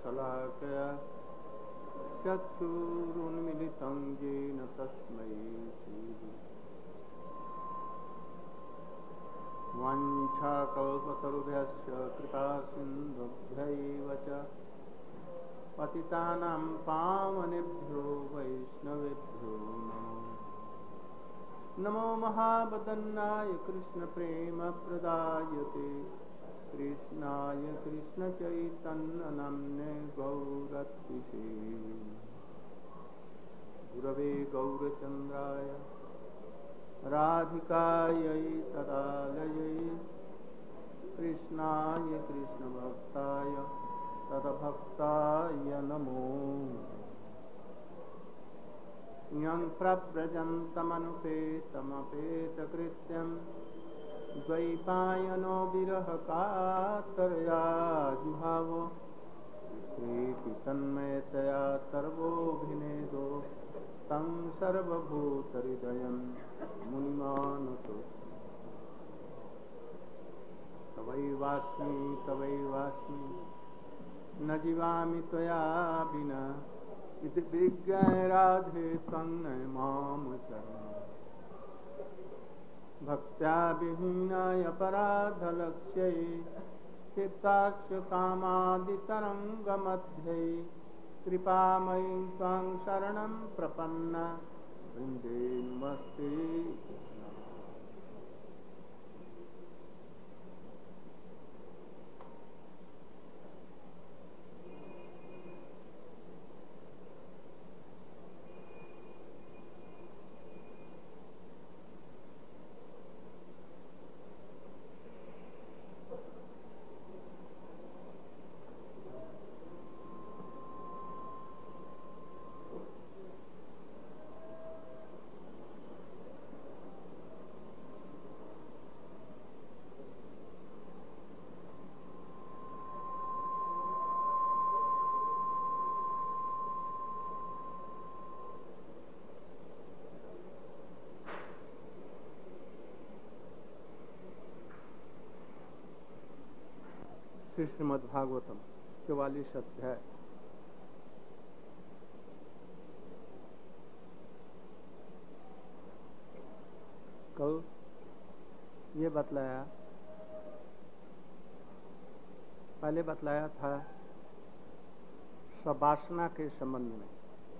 शलाकया चक्षुरुन्मिलितं येन तस्मै श्रीगुरवे वाञ्छाकल्पतरुभ्यश्च कृपासिन्धुभ्यैव च पतितानां पावनेभ्यो वैष्णवेभ्यो नमो महावदन्नाय कृष्णप्रेमप्रदायते कृष्णाय कृष्णचैतन्यनाम्ने गौरत्विषे गुरवे गौरचन्द्राय राधिकायै तदालयै कृष्णाय कृष्णभक्ताय तद्भक्ताय नमो यं प्रव्रजन्तमनुपेतमपेतकृत्यं द्वैपायनो विरहकातरया जुहाव प्रीति तन्मयतया सर्वोऽभिनेदो तं सर्वभूतहृदयं मुनिमानतो तवैवास्मि न जीवामि त्वया विना इति विज्ञाय राधे त्वं मां शरणं भक्त्या विहीनाय अपराधलक्ष्यै चित्तास्य कामादितरङ्गमध्ये कृपामयीं त्वां शरणं प्रपन्ना वृन्दे नमस्ते। श्रीमद्भागवतम 44 अध्याय। कल ये बतलाया, पहले बतलाया था सवासना के संबंध में।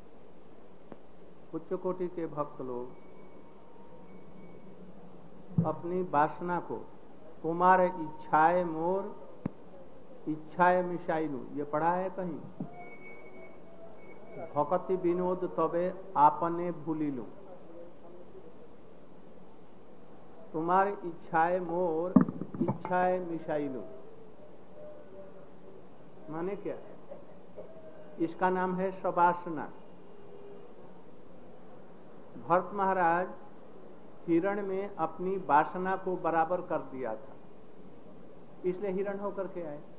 उच्च कोटि के भक्त लोग अपनी वासना को कुमार इच्छाए मोर इच्छाए मिशाइलू, ये पढ़ा है कहीं? भक्ति विनोद तबे आपने भूलिलू, तुम्हारी इच्छाए मोर इच्छाए मिशाइलू, माने क्या? इसका नाम है सवासना। भरत महाराज हिरण में अपनी वासना को बराबर कर दिया था, इसलिए हिरण होकर के आए।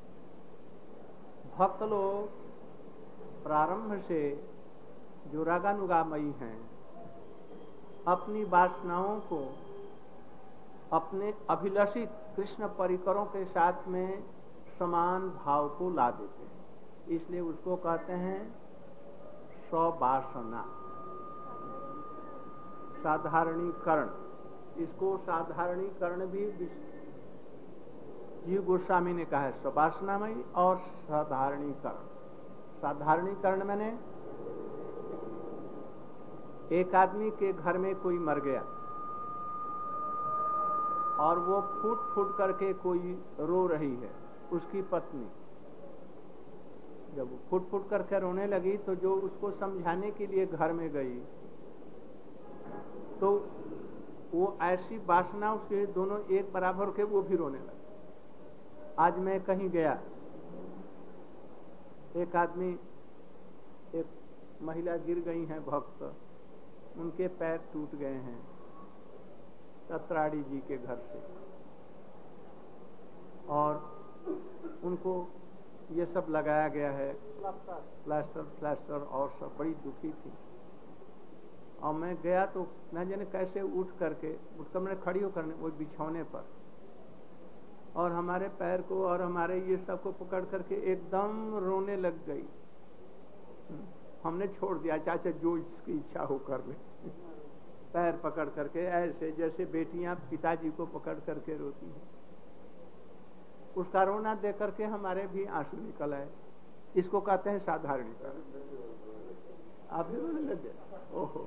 भक्त लोग प्रारंभ से जो रागानुगामयी हैं, अपनी वासनाओं को अपने अभिलषित कृष्ण परिकरों के साथ में समान भाव को ला देते हैं, इसलिए उसको कहते हैं सवासना, साधारणीकरण। इसको साधारणीकरण भी जीव गोस्वामी ने कहा है, सवासनामयी और साधारणीकरण। साधारणीकरण मैंने एक आदमी के घर में कोई मर गया और वो फूट फूट करके कोई रो रही है, उसकी पत्नी। जब वो फूट फूट करके रोने लगी तो जो उसको समझाने के लिए घर में गई तो वो ऐसी वासना उसके दोनों एक बराबर के वो भी रोने लगे। आज मैं कहीं गया, एक आदमी, एक महिला गिर गई हैं भक्त, उनके पैर टूट गए हैं तत्राड़ी जी के घर से, और उनको ये सब लगाया गया है, प्लास्टर और सब, बड़ी दुखी थी। और मैं गया तो न जाने कैसे उठ कर मैंने खड़ी होकर वो बिछौने पर और हमारे पैर को और हमारे ये सब को पकड़ करके एकदम रोने लग गई। हमने छोड़ दिया, चाचा जो इसकी इच्छा हो कर ले। पैर पकड़ करके ऐसे जैसे बेटियां पिताजी को पकड़ करके रोती हैं। उसका रोना देख करके हमारे भी आंसू निकल आए। इसको कहते हैं साधारणीकरण। आप भी रोने लग गए? ओहो,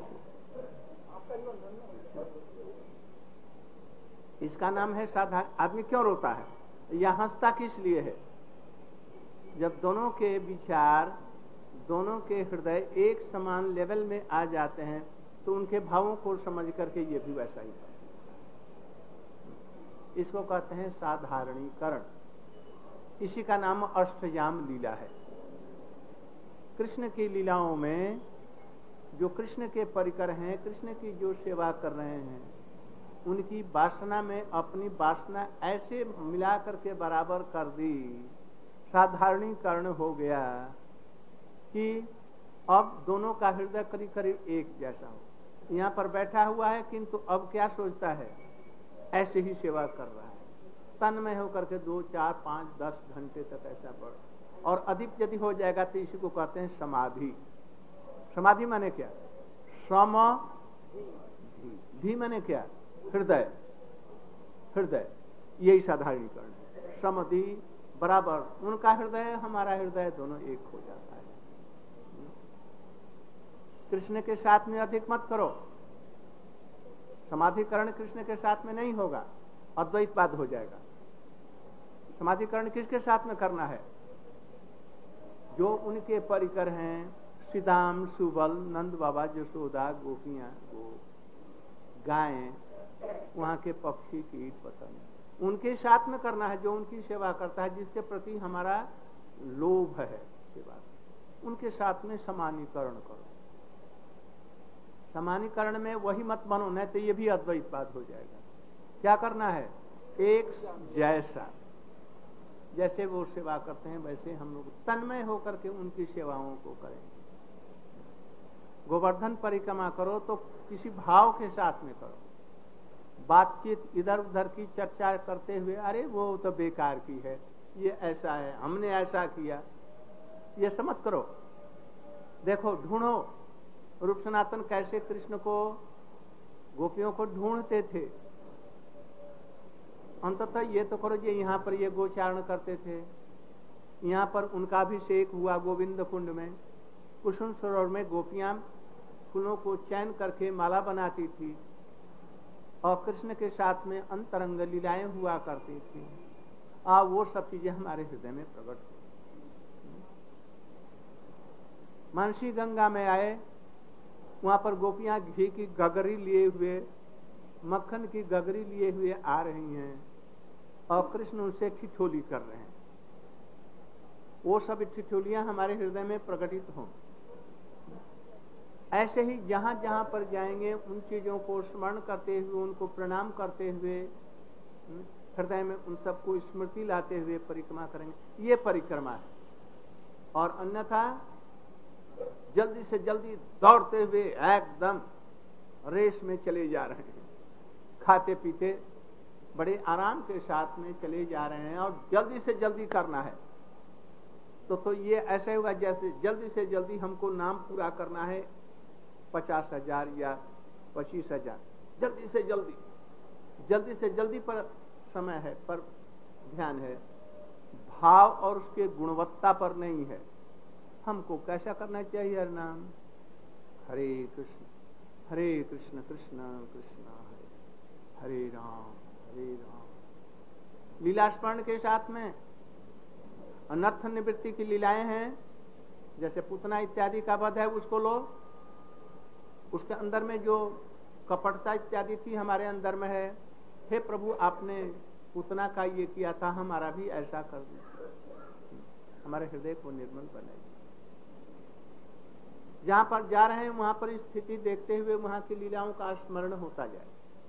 इसका नाम है साधारण। आदमी क्यों रोता है या हंसता किस लिए है? जब दोनों के विचार, दोनों के हृदय एक समान लेवल में आ जाते हैं तो उनके भावों को समझ करके ये भी वैसा ही है। इसको कहते हैं साधारणीकरण। इसी का नाम अष्टयाम लीला है। कृष्ण की लीलाओं में जो कृष्ण के परिकर हैं, कृष्ण की जो सेवा कर रहे हैं, उनकी वासना में अपनी वासना ऐसे मिला करके बराबर कर दी, साधारणीकरण हो गया कि अब दोनों का हृदय करीब करीब एक जैसा हो। यहाँ पर बैठा हुआ है किंतु अब क्या सोचता है? ऐसे ही सेवा कर रहा है, तन्मय होकर के 2, 4, 5, 10 घंटे तक ऐसा बढ़, और अधिक यदि हो जाएगा तो इसी को कहते हैं समाधि। समाधि माने क्या? समाधि माने क्या? हृदय। हृदय, यही साधारणीकरण है। समाधि बराबर, उनका हृदय हमारा हृदय दोनों एक हो जाता है। कृष्ण के साथ में अधिक मत करो। समाधिकरण कृष्ण के साथ में नहीं होगा, अद्वैतवाद हो जाएगा। समाधिकरण किसके साथ में करना है? जो उनके परिकर हैं, सीताम, सुबल, नंद बाबा, यशोदा, गोपियां, गायें, वहां के पक्षी, कीट, पतंग, उनके साथ में करना है। जो उनकी सेवा करता है, जिसके प्रति हमारा लोभ है सेवा, उनके साथ में समानीकरण करो। समानीकरण में वही मत बनो, नहीं तो ये भी अद्वैतवाद हो जाएगा। क्या करना है? एक जैसा, जैसे वो सेवा करते हैं वैसे हम लोग तन्मय होकर के उनकी सेवाओं को करें। गोवर्धन परिक्रमा करो तो किसी भाव के साथ में करो। बातचीत इधर उधर की चर्चा करते हुए, अरे वो तो बेकार की है, ये ऐसा है, हमने ऐसा किया, ये सब मत करो। देखो, ढूंढो रूप सनातन कैसे कृष्ण को, गोपियों को ढूंढते थे। अंततः ये तो करो, ये यहाँ पर ये गोचारण करते थे, यहाँ पर उनका अभिषेक हुआ गोविंद कुंड में, कुसुम सरोवर में गोपियां फूलों को चयन करके माला बनाती थी और कृष्ण के साथ में अंतरंग लीलाएं हुआ करती थी। वो सब चीजें हमारे हृदय में प्रकट हुई। मानसी गंगा में आए, वहां पर गोपियां घी की गगरी लिए हुए, मक्खन की गगरी लिए हुए आ रही हैं और कृष्ण उनसे ठिठोली कर रहे हैं। वो सब ठिठोलियां हमारे हृदय में प्रकटित हों। ऐसे ही जहां जहां पर जाएंगे उन चीजों को स्मरण करते हुए, उनको प्रणाम करते हुए, हृदय में उन सबको स्मृति लाते हुए परिक्रमा करेंगे। ये परिक्रमा है। और अन्यथा जल्दी से जल्दी दौड़ते हुए एकदम रेस में चले जा रहे हैं, खाते पीते बड़े आराम के साथ में चले जा रहे हैं और जल्दी से जल्दी करना है। तो ये ऐसे होगा जैसे जल्दी से जल्दी हमको नाम पूरा करना है, 50,000 या 25,000, जल्दी से जल्दी पर समय है, पर ध्यान है, भाव और उसके गुणवत्ता पर नहीं है। हमको कैसा करना चाहिए? हर नाम हरे कृष्ण कृष्ण कृष्ण हरे हरे राम। लीला स्मरण के साथ में अनर्थ निवृत्ति की लीलाएं हैं, जैसे पूतना इत्यादि का वध है, उसको लो। उसके अंदर में जो कपटता इत्यादि थी हमारे अंदर में है, हे प्रभु आपने पूतना का ये किया था, हमारा भी ऐसा कर दो। हमारे हृदय को निर्मल बनाइए। जहां पर जा रहे हैं वहां पर स्थिति देखते हुए वहां की लीलाओं का स्मरण होता जाए।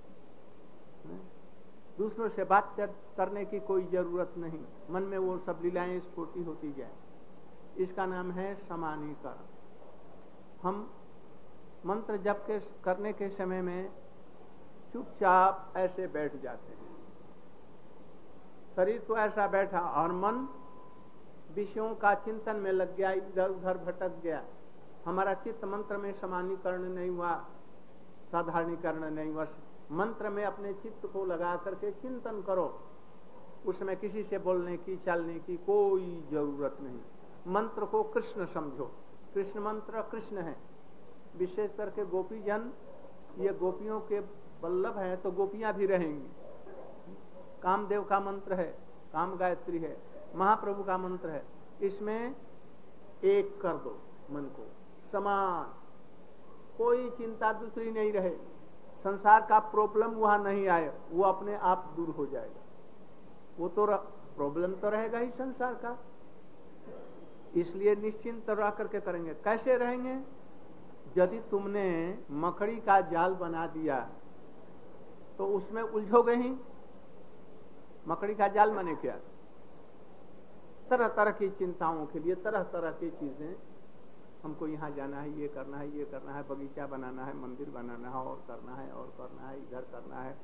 दूसरों से बात करने की कोई जरूरत नहीं, मन में वो सब लीलाएं स्फूर्ति होती जाए। इसका नाम है समानीकरण। हम मंत्र जप के करने के समय में चुपचाप ऐसे बैठ जाते हैं, शरीर तो ऐसा बैठा और मन विषयों का चिंतन में लग गया, इधर उधर भटक गया। हमारा चित्त मंत्र में समानीकरण नहीं हुआ, साधारणीकरण नहीं हुआ। मंत्र में अपने चित्त को लगा करके चिंतन करो, उसमें किसी से बोलने की चलने की कोई जरूरत नहीं। मंत्र को कृष्ण समझो, कृष्ण मंत्र कृष्ण है। विशेष करके गोपी जन, ये गोपियों के वल्लभ है तो गोपियां भी रहेंगी। कामदेव का मंत्र है, काम गायत्री है, महाप्रभु का मंत्र है। इसमें एक कर दो मन को, समान, कोई चिंता दूसरी नहीं रहे, संसार का प्रॉब्लम वहां नहीं आए, वो अपने आप दूर हो जाएगा। वो तो प्रॉब्लम तो रहेगा ही संसार का, इसलिए निश्चिंत रह करके करेंगे। कैसे रहेंगे? यदि तुमने मकड़ी का जाल बना दिया तो उसमें उलझोगे ही। मकड़ी का जाल माने क्या? तरह तरह की चिंताओं के लिए तरह तरह की चीजें, हमको यहाँ जाना है, ये करना है, ये करना है, बगीचा बनाना है, मंदिर बनाना है, और करना है, और करना है, इधर करना है।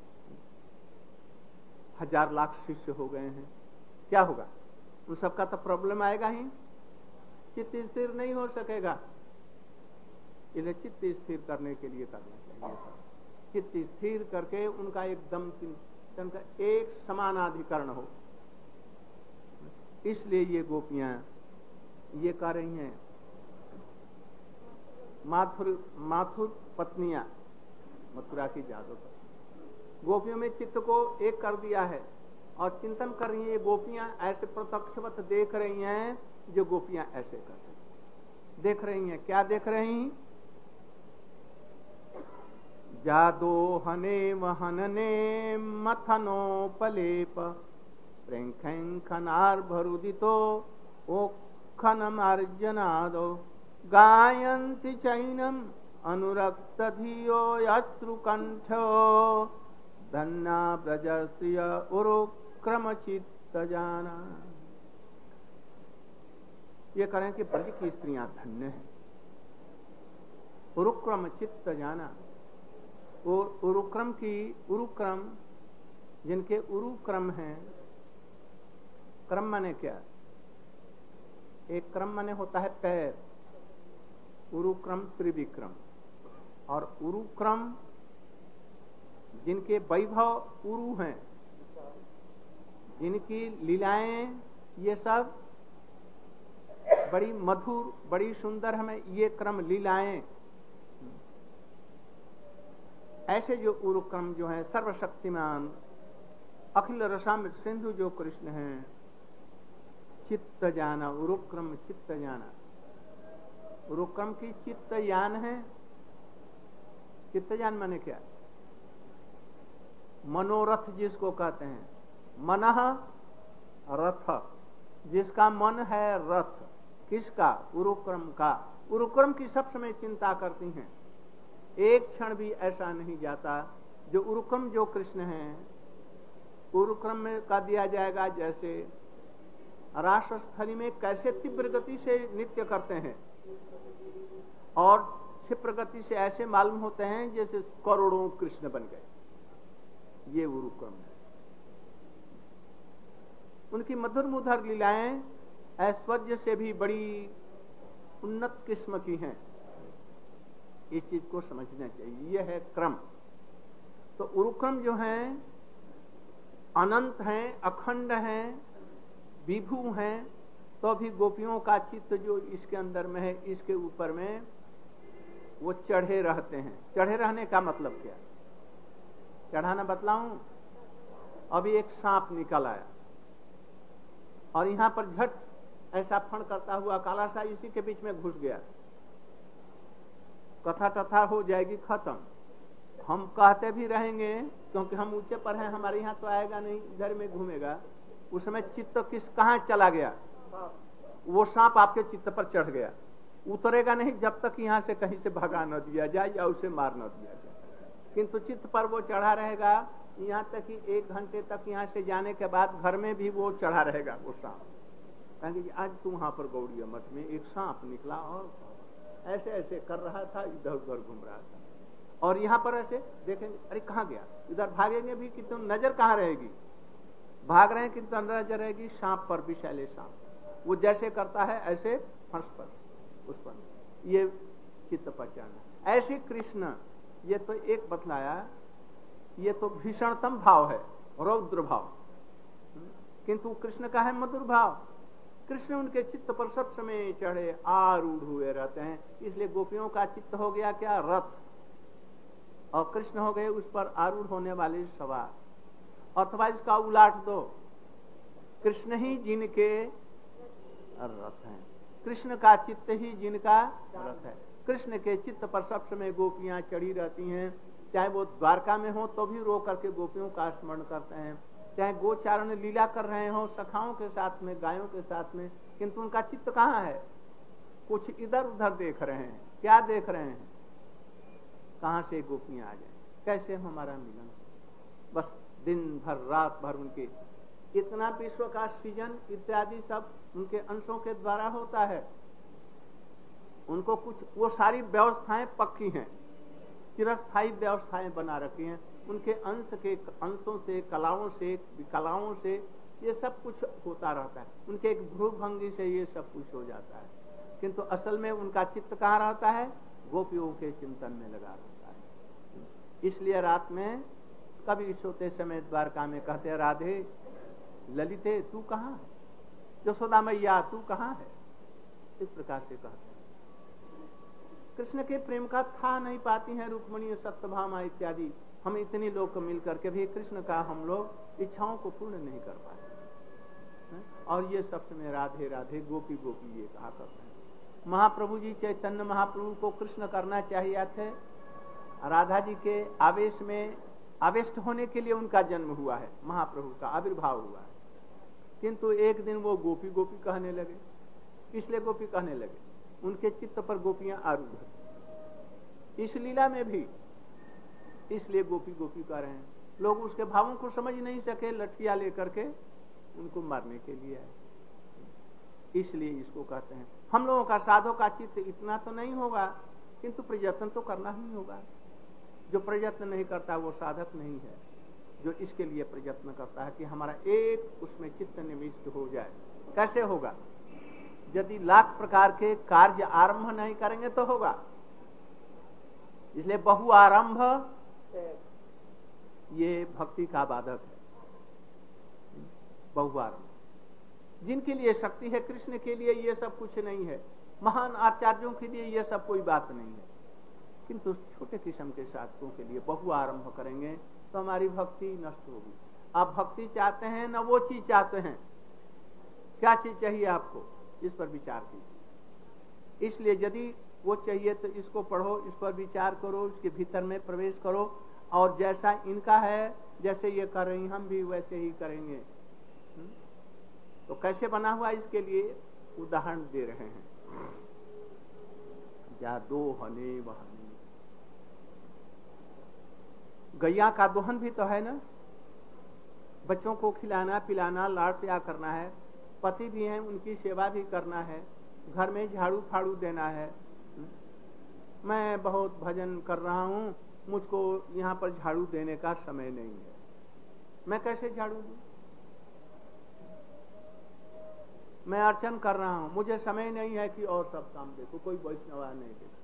1000 लाख शिष्य हो गए हैं, क्या होगा? उन सबका तो प्रॉब्लम आएगा ही, चित्त स्थिर नहीं हो सकेगा। इसलिए चित्त स्थिर करने के लिए करना चाहिए। चित्त स्थिर करके उनका एकदम चिंतन का एक समानाधिकरण हो। इसलिए ये गोपियां ये कह रही हैं, माथुर पत्नियां, मथुरा की जादू पर गोपियों में चित्त को एक कर दिया है और चिंतन कर रही हैं। ये गोपियां ऐसे प्रत्यक्षवत देख रही हैं, जो गोपियां ऐसे कर रही हैं। देख रही हैं, क्या देख रही हैं? जादो हने वहनने मथनोपलेप प्रेंखनार भरुदितो ओखनमार्जनादो गायन्ति चैनम अनुरक्त धियो यश्रुकंठो धन्ना ब्रजस्त्रिय उरुक्रम चित्त जाना। ये करें कि ब्रज की स्त्रियां धन्य है। उरुक्रम चित्त जाना, और उरुक्रम जिनके उरुक्रम हैं। क्रम माने क्या? एक क्रम माने होता है पैर, उरुक्रम त्रिविक्रम। और उरुक्रम जिनके वैभव उरु हैं, जिनकी लीलाएं ये सब बड़ी मधुर बड़ी सुंदर, हमें ये क्रम लीलाएं, ऐसे जो उरुक्रम जो है सर्वशक्तिमान अखिल रसामृत सिंधु जो कृष्ण हैं, चित्त जाना, उरुक्रम चित्त जाना। उरुक्रम की चित्त यान है। चित्त जान माने क्या? मनोरथ जिसको कहते हैं, मनः रथ, जिसका मन है रथ। किसका? उरुक्रम का। उरुक्रम की सब समय चिंता करती हैं, एक क्षण भी ऐसा नहीं जाता। जो उरुक्रम जो कृष्ण हैं, उरुक्रम में का दिया जाएगा जैसे रासस्थली में कैसे तीव्र गति से नृत्य करते हैं और क्षिप्र गति से ऐसे मालूम होते हैं जैसे करोड़ों कृष्ण बन गए। ये उरुक्रम है। उनकी मधुर मुधर लीलाएं ऐश्वर्य से भी बड़ी उन्नत किस्म की हैं। इस चीज को समझना चाहिए। यह है क्रम। तो उरुक्रम जो हैं अनंत हैं, अखंड हैं, विभू हैं, तो भी गोपियों का चित्त जो इसके अंदर में है, इसके ऊपर में वो चढ़े रहते हैं। चढ़े रहने का मतलब क्या? चढ़ाना बतलाऊं? अभी एक सांप निकल आया और यहां पर झट ऐसा फण करता हुआ काला सा इसी के बीच में घुस गया। कथा तथा हो जाएगी खत्म। हम कहते भी रहेंगे क्योंकि हम ऊंचे पर हैं, हमारे यहाँ तो आएगा नहीं, इधर में घूमेगा। उस समय चित्त कहाँ चला गया? वो सांप आपके चित्त पर चढ़ गया, उतरेगा नहीं जब तक यहाँ से कहीं से भगा न दिया जाए या उसे मार न दिया जाए। किंतु चित्त पर वो चढ़ा रहेगा यहाँ तक कि 1 घंटे तक यहाँ से जाने के बाद घर में भी वो चढ़ा रहेगा वो सांप। कहेंगे आज तू वहां पर गौड़िया मठ में एक सांप निकला और ऐसे ऐसे कर रहा था, इधर उधर घूम रहा था। और यहाँ पर ऐसे देखेंगे, अरे कहाँ गया? इधर भागेंगे भी कि तुम नजर कहाँ रहेगी? भाग रहे हैं किंतु नजर रहेगी सांप पर, विषैले सांप। वो जैसे करता है ऐसे फंस पर उस पर, ये चित्त पहचान है। ऐसे कृष्ण, ये तो एक बतलाया, ये तो भीषणतम भाव है, रौद्र भाव, किंतु कृष्ण का है मधुर भाव। कृष्ण उनके चित्त पर सब समय चढ़े आरूढ़ हुए रहते हैं, इसलिए गोपियों का चित्त हो गया क्या, रथ, और कृष्ण हो गए उस पर आरूढ़ होने वाले सवार। अथवा इसका उलाट दो, कृष्ण ही जिनके रथ हैं, कृष्ण का चित्त ही जिनका रथ है। कृष्ण के चित्त पर सब समय गोपियां चढ़ी रहती हैं, चाहे वो द्वारका में हो तो भी रो करके गोपियों का स्मरण करते हैं, चाहे गोचारण लीला कर रहे हो सखाओं के साथ में, गायों के साथ में, किंतु उनका चित्त कहाँ है, कुछ इधर उधर देख रहे हैं। क्या देख रहे हैं, कहां से गोपियां आ जाए, कैसे हमारा मिलन। बस दिन भर रात भर उनके इतना विश्व का सृजन इत्यादि सब उनके अंशों के द्वारा होता है। उनको कुछ वो सारी व्यवस्थाएं पक्की हैं, चिरस्थायी व्यवस्थाएं बना रखी हैं। उनके अंश के अंशों से, कलाओं से, विकलाओं से ये सब कुछ होता रहता है। उनके एक भ्रूभंगी से ये सब कुछ हो जाता है, किंतु असल में उनका चित्त कहाँ रहता है, गोपियों के चिंतन में लगा रहता है। इसलिए रात में कभी सोते समय द्वारका में कहते, राधे ललिते तू कहाँ है, यशोदा मैया तू कहाँ है, इस प्रकार से कहते हैं। कृष्ण के प्रेम का था नहीं पाती हैं रुक्मिणी, सत्यभामा इत्यादि। हम इतने लोग मिल करके भी कृष्ण का हम लोग इच्छाओं को पूर्ण नहीं कर पाए, और ये सब में राधे राधे गोपी गोपी ये कहा करते हैं। महाप्रभु जी चैतन्य महाप्रभु को कृष्ण करना चाहिए थे, राधा जी के आवेश में आवेष्ट होने के लिए उनका जन्म हुआ है, महाप्रभु का आविर्भाव हुआ है, किंतु एक दिन वो गोपी गोपी कहने लगे। इसलिए गोपी कहने लगे, उनके चित्त पर गोपियां आरूढ़ है इस लीला में भी, इसलिए गोपी गोपी कह रहे हैं। लोग उसके भावों को समझ नहीं सके, लठिया लेकर के उनको मारने के लिए आए, इसलिए इसको कहते हैं। हम लोगों का साधो का चित्त इतना तो नहीं होगा, किंतु प्रयत्न तो करना ही होगा। जो प्रयत्न नहीं करता वो साधक नहीं है। जो इसके लिए प्रयत्न करता है कि हमारा एक उसमें चित्त निविष्ट हो जाए। कैसे होगा, यदि लाख प्रकार के कार्य आरंभ नहीं करेंगे तो होगा। इसलिए बहु आरंभ ये भक्ति का बाधक है। बहु आरंभ जिनके लिए शक्ति है, कृष्ण के लिए ये सब कुछ नहीं है, महान आचार्यों के लिए ये सब कोई बात नहीं है, किंतु छोटे किस्म के साधकों के लिए बहु आरंभ करेंगे तो हमारी भक्ति नष्ट होगी। आप भक्ति चाहते हैं ना वो चीज चाहते हैं, क्या चीज चाहिए आपको, इस पर विचार कीजिए। इसलिए यदि वो चाहिए तो इसको पढ़ो, इस पर विचार करो, इसके भीतर में प्रवेश करो, और जैसा इनका है, जैसे ये कर रही हम भी वैसे ही करेंगे। तो कैसे बना हुआ, इसके लिए उदाहरण दे रहे हैं। जा दोहने वहने, गैया का दोहन भी तो है ना, बच्चों को खिलाना पिलाना, लाड़ प्यार करना है, पति भी हैं उनकी सेवा भी करना है, घर में झाड़ू फाड़ू देना है। मैं बहुत भजन कर रहा हूँ, मुझको यहाँ पर झाड़ू देने का समय नहीं है, मैं कैसे झाड़ू दूं? मैं अर्चन कर रहा हूँ, मुझे समय नहीं है कि और सब काम देखो, कोई वैष्णवा नहीं देखो।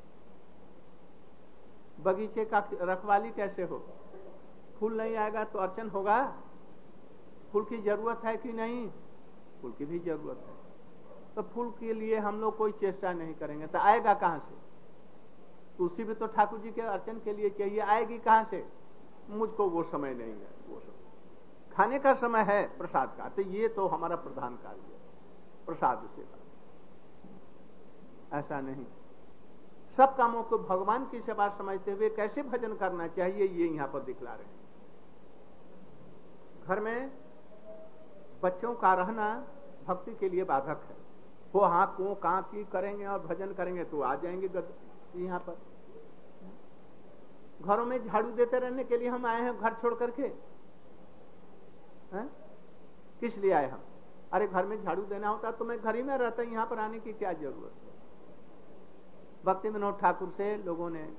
बगीचे का रखवाली कैसे होगा, फूल नहीं आएगा तो अर्चन होगा? फूल की जरूरत है कि नहीं? फूल की भी जरूरत है। तो फूल के लिए हम लोग कोई चेष्टा नहीं करेंगे तो आएगा कहां से? तुलसी भी तो ठाकुर जी के अर्चन के लिए चाहिए, आएगी कहां से? मुझको वो समय नहीं है, वो समय खाने का समय है प्रसाद का, तो ये तो हमारा प्रधान कार्य है, प्रसाद सेवा। ऐसा नहीं, सब कामों को भगवान की सेवा समझते हुए कैसे भजन करना चाहिए ये यहां पर दिखला रहे हैं। घर में बच्चों का रहना भक्ति के लिए बाधक है। वो हाँ को कहाँ की करेंगे और भजन करेंगे तो आ जाएंगे यहाँ पर। घरों में झाड़ू देते रहने के लिए हम आए हैं घर छोड़ करके, किस लिए आए हम? अरे घर में झाड़ू देना होता तो मैं घर ही में रहता, यहाँ पर आने की क्या जरूरत है? भक्ति विनोद ठाकुर से लोगों ने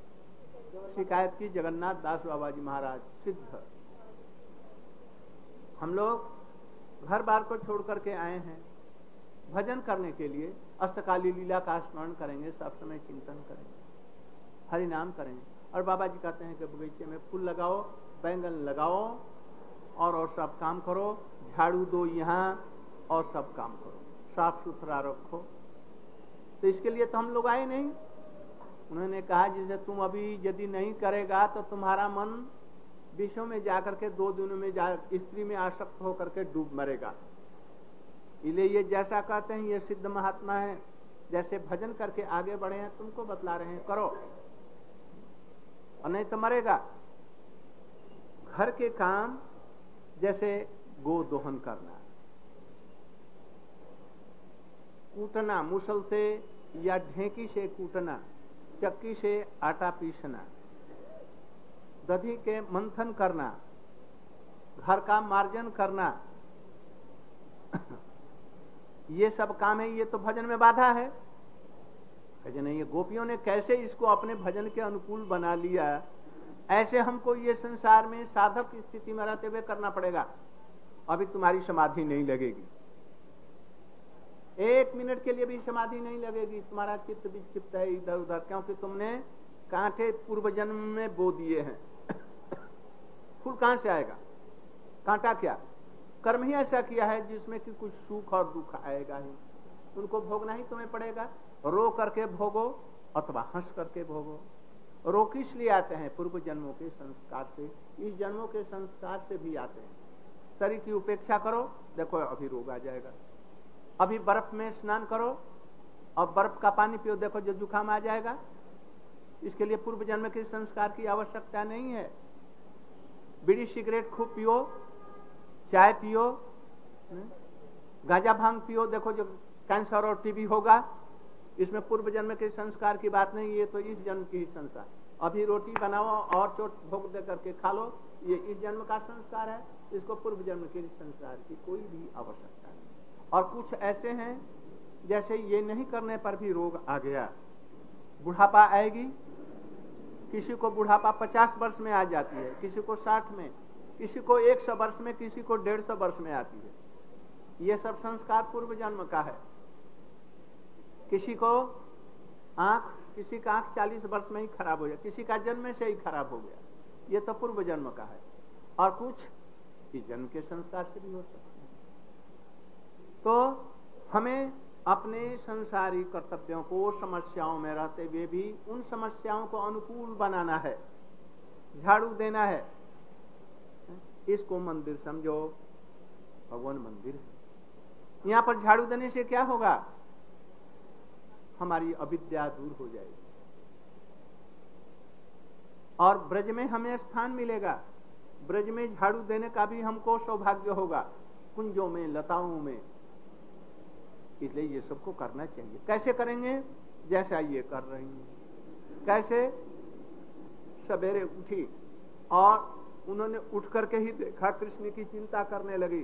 शिकायत की, जगन्नाथ दास बाबा जी महाराज सिद्ध हम लोग घर बार को छोड़ करके आए हैं भजन करने के लिए। अष्टकाली लीला का स्मरण करेंगे, सब समय चिंतन करेंगे, हरि नाम करेंगे। और बाबा जी कहते हैं कि बगीचे में फूल लगाओ, बैंगन लगाओ और सब काम करो, झाड़ू दो यहाँ और सब काम करो, साफ सुथरा रखो। तो इसके लिए तो हम लोग आए नहीं। उन्होंने कहा जैसे तुम अभी यदि नहीं करेगा तो तुम्हारा मन विषयों में जाकर के 2 दिनों में स्त्री में आसक्त होकर के डूब मरेगा। इसलिए ये जैसा कहते हैं ये सिद्ध महात्मा है, जैसे भजन करके आगे बढ़े हैं तुमको बतला रहे हैं, करो और नहीं तो मरेगा। घर के काम जैसे गो दोहन करना, कूटना मुसल से या ढेंकी से कूटना, चक्की से आटा पीसना, दही के मंथन करना, घर का मार्जन करना, ये सब काम है। ये तो भजन में बाधा है। भजन ये गोपियों ने कैसे इसको अपने भजन के अनुकूल बना लिया, ऐसे हमको ये संसार में साधक की स्थिति में रहते हुए करना पड़ेगा। अभी तुम्हारी समाधि नहीं लगेगी, 1 मिनट के लिए भी समाधि नहीं लगेगी। तुम्हारा चित्त विक्षिप्त है इधर उधर, क्योंकि तुमने कांटे पूर्व जन्म में बो दिए हैं। फूल कहां से आएगा? कांटा क्या? कर्म ही ऐसा किया है जिसमें कि कुछ सुख और दुख आएगा ही, उनको भोगना ही तुम्हें पड़ेगा। रो करके भोगो अथवा हंस करके भोगो। रो किस लिए आते हैं? पूर्व जन्मों के संस्कार से, इस जन्मों के संस्कार से भी आते हैं। शरीर की उपेक्षा करो, देखो अभी रोग आ जाएगा। अभी बर्फ में स्नान करो और बर्फ का पानी पियो, देखो जो जुकाम आ जाएगा। इसके लिए पूर्व जन्म के संस्कार की आवश्यकता नहीं है। बीड़ी सिगरेट खूब पियो, चाय पियो, गांजा भांग पियो, देखो जो कैंसर और टीबी होगा। इसमें पूर्व जन्म के संस्कार की बात नहीं, ये तो इस जन्म की ही संस्कार। अभी रोटी बनाओ और चोट भोग दे करके खा लो, ये इस जन्म का संस्कार है। इसको पूर्व जन्म के संस्कार की कोई भी आवश्यकता नहीं। और कुछ ऐसे हैं जैसे ये नहीं करने पर भी रोग आ गया, बुढ़ापा आएगी। किसी को बुढ़ापा 50 वर्ष में आ जाती है, किसी को 60 में, किसी को 100 वर्ष में, किसी को 150 वर्ष में आती है। ये सब संस्कार पूर्व जन्म का है। किसी को किसी का आंख 40 वर्ष में ही खराब हो गया, किसी का जन्म से ही खराब हो गया, ये तो पूर्व जन्म का है। और कुछ इस जन्म के संस्कार से भी हो सकते हैं। तो हमें अपने संसारी कर्तव्यों को समस्याओं में रहते हुए भी उन समस्याओं को अनुकूल बनाना है, झाड़ू देना है। इसको मंदिर समझो, भगवान मंदिर है। यहां पर झाड़ू देने से क्या होगा? हमारी अविद्या दूर हो जाएगी और ब्रज में हमें स्थान मिलेगा। ब्रज में झाड़ू देने का भी हमको सौभाग्य होगा, कुंजों में, लताओं में। इसलिए ये सबको करना चाहिए। कैसे करेंगे? जैसा ये कर रही हैं। कैसे? सवेरे उठी और उन्होंने उठ करके ही देखा, कृष्ण की चिंता करने लगी।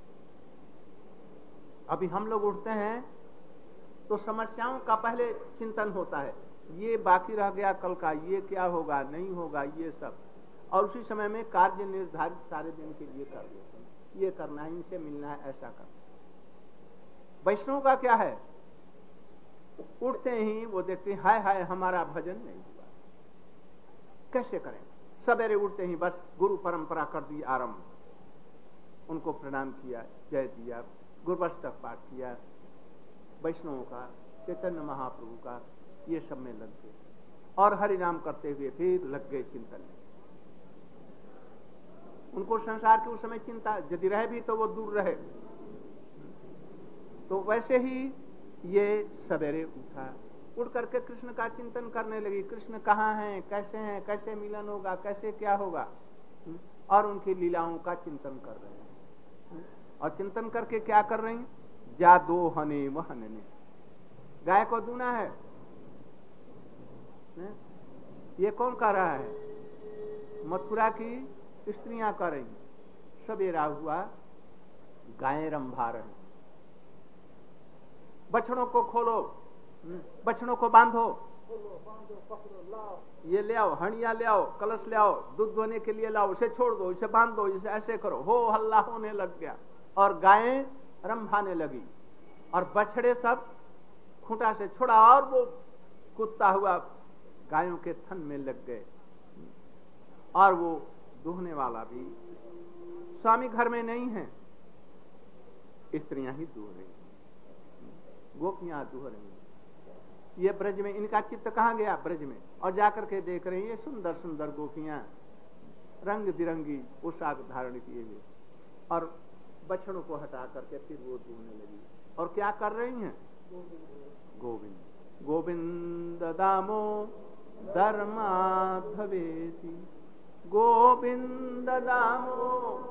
अभी हम लोग उठते हैं तो समस्याओं का पहले चिंतन होता है, ये बाकी रह गया कल का, ये क्या होगा, नहीं होगा, ये सब। और उसी समय में कार्य निर्धारित सारे दिन के लिए कर लेते हैं, ये करना है, इनसे मिलना है, ऐसा करना। वैष्णव का क्या है? उठते ही वो देखते हैं, हाय हाय हमारा भजन नहीं हुआ। कैसे करें? सवेरे उठते ही बस गुरु परंपरा कर दी आरंभ, उनको प्रणाम किया, जय दिया, गुरुवस्तक पाठ किया, वैष्णवों का, चैतन्य महाप्रभु का, ये सब में लग गए और हरि नाम करते हुए फिर लग गए चिंतन में। उनको संसार की उस समय चिंता यदि रहे भी तो वो दूर रहे। तो वैसे ही ये सवेरे उठा, उठ करके कृष्ण का चिंतन करने लगी। कृष्ण कहाँ हैं, कैसे मिलन होगा, कैसे क्या होगा, और उनकी लीलाओं का चिंतन कर रहे हैं। और चिंतन करके क्या कर रही हैं? जा दो हने वहने, गाय को दूना है। ये कौन कर रहा है? मथुरा की स्त्रियां कर रही। सवेरा हुआ, गायें रंभा रही। बछड़ों को खोलो, बछड़ों को बांधो, ये ले आओ, हणिया ले आओ, कलश ले आओ, दूध धोने के लिए लाओ, इसे छोड़ दो, इसे बांध दो, इसे ऐसे करो, हो हल्ला होने लग गया और गायें रंभाने लगी और बछड़े सब खूंटा से छोड़ा और वो कूदता हुआ गायों के थन में लग गए और वो दूहने वाला भी, स्वामी घर में नहीं है, स्त्रियां ही दूह रही, गोपियां दूह रही। ये ब्रज में इनका चित्त कहां गया? ब्रज में। और जाकर के देख रही है सुंदर सुंदर गोपियां रंग बिरंगी पोशाक धारण किए हुए और बछड़ों को हटा करके फिर वो दूहने लगी और क्या कर रही हैं? गोविंद गोविंद दामो धर्माधवेति, गोविंद दामो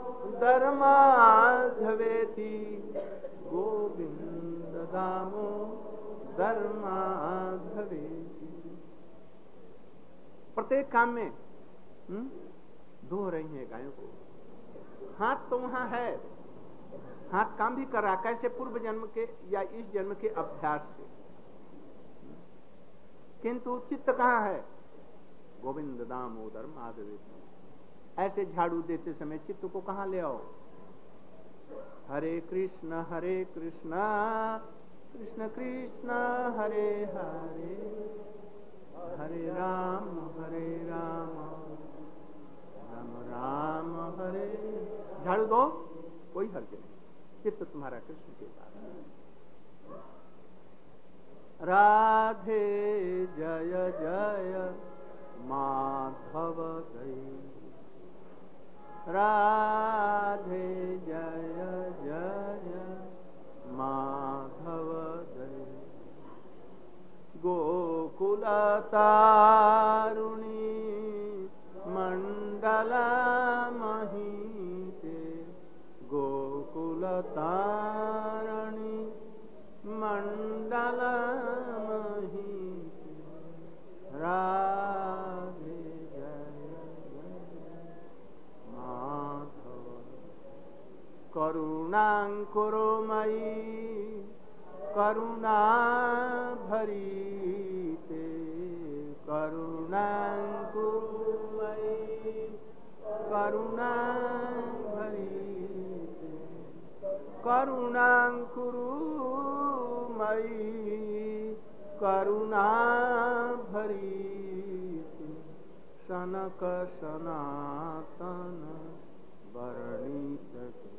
धर्माधवेति, गोविंद दामो धर्माधवेति। प्रत्येक काम में धो रही है गायों को। हाथ तो वहां है, हाथ काम भी कर रहा, कैसे? पूर्व जन्म के या इस जन्म के अभ्यास से, किंतु चित्त कहां है? गोविंद दामोदर माधवेति। ऐसे झाड़ू देते समय चित्त को कहां ले आओ? हरे कृष्ण कृष्ण कृष्ण हरे हरे, हरे राम राम राम हरे। झाड़ू दो, कोई हर्ज नहीं, चित्त तुम्हारा कृष्ण के साथ। राधे जय जय माधव दई, राधे जय जय माधव दई, गोकुल तारुणी मंडल महीते, गोकुल तारणी मंडल महीते, राधे जय जय माधव। करुणांकुरो मयि करुणा भरीते, करुणांकुरो मयि करुणा भरीते, करुणांकुरो मयि करुणा भरीते, सनक सनातन वर्णित,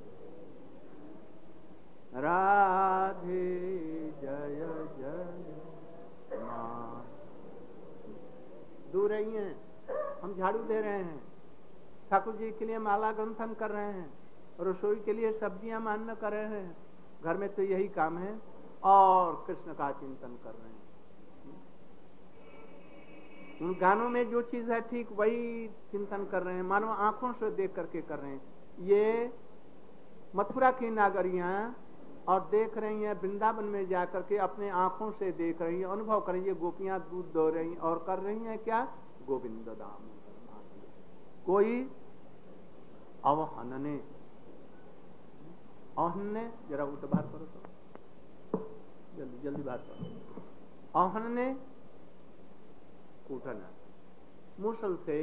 राधे जय जय मां। दूर रही हैं, हम झाड़ू दे रहे हैं, ठाकुर जी के लिए माला ग्रंथन कर रहे हैं, रसोई के लिए सब्जियां मान्य कर रहे हैं, घर में तो यही काम है, और कृष्ण का चिंतन कर रहे हैं। उन गानों में जो चीज है ठीक वही चिंतन कर रहे हैं, मानो आंखों से देख करके कर रहे हैं। ये मथुरा की नागरियां और देख रही हैं, वृंदावन में जाकर के अपने आंखों से देख रही हैं, अनुभव कर रही है, गोपियां दूध दो रही और कर रही हैं क्या? गोविंद दाम। कोई अवहनने, अवहनने, जरा उसे बात करो तो, जल्दी जल्दी बात करो। अवहनने कूटना, मुसल से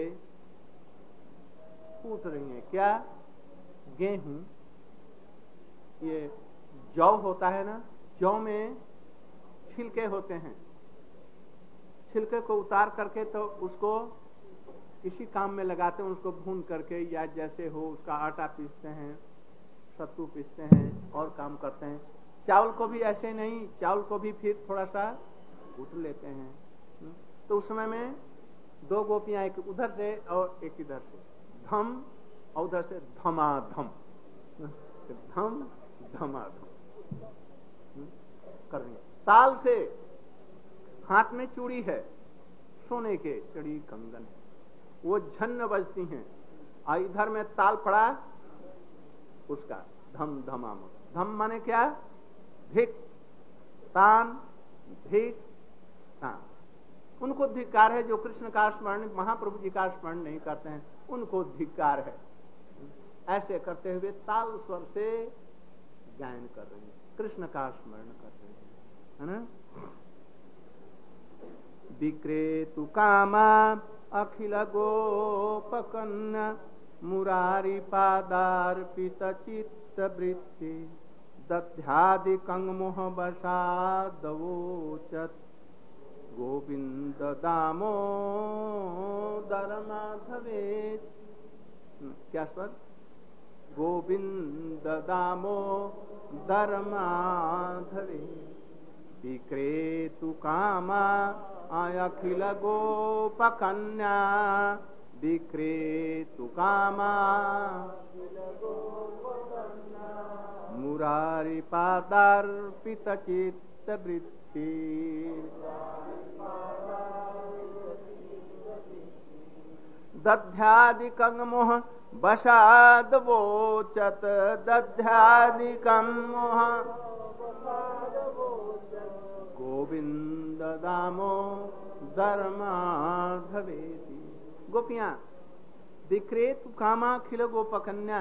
कूट रही हैं क्या? गेहूं, ये जौ होता है ना, जौ में छिलके होते हैं, छिलके को उतार करके तो उसको किसी काम में लगाते हैं, उसको भून करके या जैसे हो उसका आटा पीसते हैं, सत्तू पीसते हैं और काम करते हैं। चावल को भी ऐसे नहीं, चावल को भी फिर थोड़ा सा कूट लेते हैं। तो उस समय में दो गोपियां, एक उधर से और एक इधर से, धम और उधर से धमाधम, धम धमाधम कर रही। ताल से, हाथ में चूड़ी है, सोने के चड़ी कंगन है, वो झन्न बजती हैं, और इधर में ताल पड़ा उसका धम धमाम। धम माने क्या? धिक तान, धिक तान। उनको धिक्कार है जो कृष्ण का स्मरण, महाप्रभु जी का स्मरण नहीं करते हैं, उनको धिक्कार है। ऐसे करते हुए ताल स्वर से गायन कर रही है, कृष्ण का स्मरण कर रही है ना। विक्रेतु कामा अखिल गोपकन्या मुरारी पादार्पित चित्त वृत्ति दध्यादिकं मोह वशादवोचत गोविंद दामोदर माधवेत। क्या स्वर? गोविंद दामोदर माधवेत विक्रेतु कामा अखिल गोपकन्या विक्रेतु कामा मुरारी पादार्पित चित्त वृत्ति दध्यादिकं मोह वशादवोचत दध्यादिकं मोह गोविंद दामोदर माधवेति। गोपियां विक्रेतु कामा अखिल गोपकन्या,